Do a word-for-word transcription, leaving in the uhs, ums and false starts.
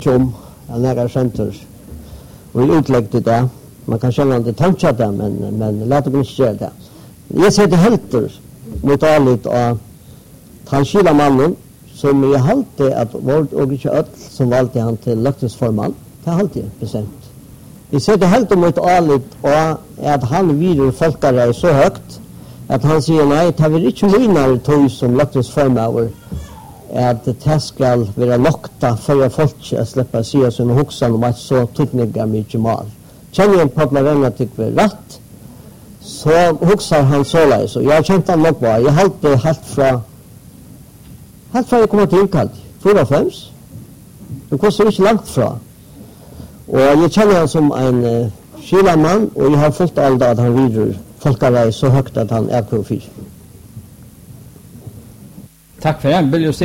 om han är center och utlägg till det. Man kan känna det tanka det men men låt det inte göra det. Jag säger det helter mot allt av transkila mannen som jag halte att vårt och inte öll som valde han till löktesforman. Det halte jag bestämt. Jag säger det helter mot allt och att han vidare folkare så högt att han säger nej, det är inte minar tog som löktesformar att det ska vara lokta för att folk att släppa sig sån huxan om att så tydliga mycket mal. Känner en parlament tyck vi rätt så huxar han så där så jag kände han nog bara jag hade helt fra helt fra jag kommer till inkalt fyra fems det kostar inte långt fra och jag känner han som en uh, skilaman och jag har fått allt att han vidare folkar så högt att han är på fisk. Tack för det.